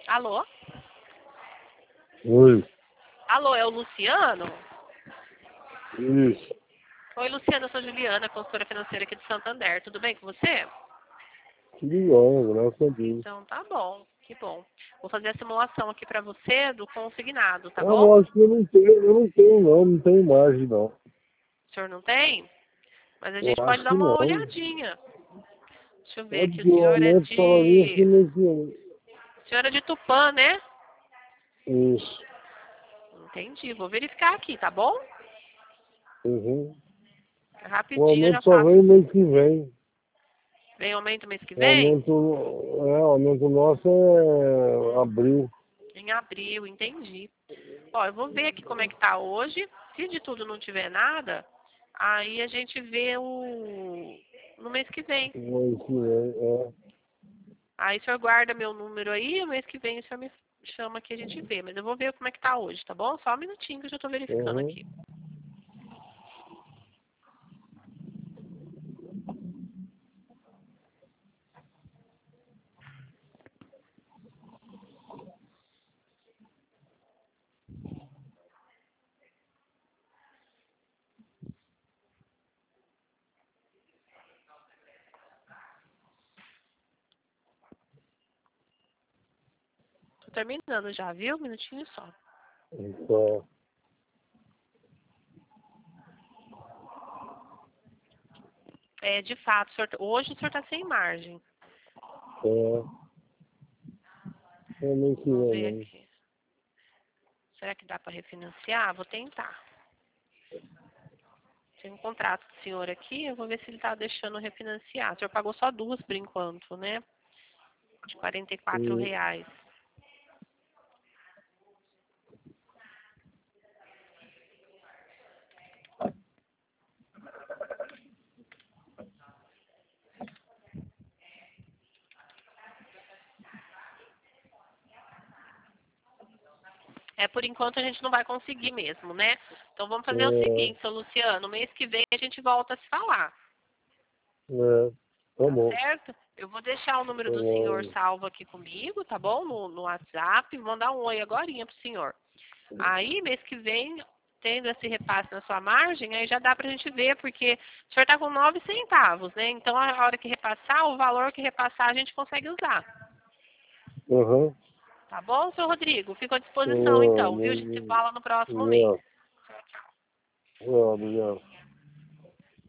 Alô? Oi, Alô, é o Luciano? isso. Oi, Luciano, eu sou Juliana, consultora financeira aqui de Santander. Tudo bem com você? Tudo bom, graças a Deus. Então tá bom, que bom. Vou fazer a simulação aqui pra você do consignado, tá Ah, bom? eu acho que eu não tenho margem não. O senhor não tem? Mas a Eu gente pode acho dar que uma não. olhadinha. Deixa eu ver É aqui, porque o aumento falaria assim nesse ano. O senhor é de Tupã, né? Isso. Entendi, vou verificar aqui, tá bom? Uhum. O Rapidinho eu já aumento só faço. vem mês que vem. Vem aumento mês que O vem? aumento nosso é abril. Em abril, entendi. Ó, eu vou ver aqui como é que tá hoje. Se de tudo não tiver nada, aí a gente vê no mês que vem. Mês que vem, Aí o senhor guarda meu número aí, o mês que vem o senhor me chama que a gente vê. Mas eu vou ver como é que tá hoje, tá bom? Só um minutinho que eu já tô verificando Uhum. aqui. Tô terminando já, viu? Um minutinho só. Então, É, de fato, hoje o senhor tá sem margem. é mês que Vamos vem ver mesmo. aqui. Será que dá para refinanciar? Vou tentar. Tem um contrato do senhor aqui, eu vou ver se ele está deixando refinanciar. O senhor pagou só duas por enquanto, né? De E, R$ 44. É, por enquanto a gente não vai conseguir mesmo, né? Então vamos fazer o seguinte, seu Luciano, mês que vem a gente volta a se falar, tá tá bom. certo? Eu vou deixar o número Tá do senhor bom. salvo aqui comigo, tá bom? No WhatsApp, vou mandar um oi agorinha pro senhor. Aí, mês que vem, tendo esse repasse na sua margem, aí já dá pra gente ver, porque o senhor tá com 9 centavos, né? Então, a hora que repassar, o valor que repassar, a gente consegue usar. Aham. Tá bom, seu Rodrigo? Fico à disposição, Ah, então, viu? A gente se fala no próximo mês. obrigado. Obrigado.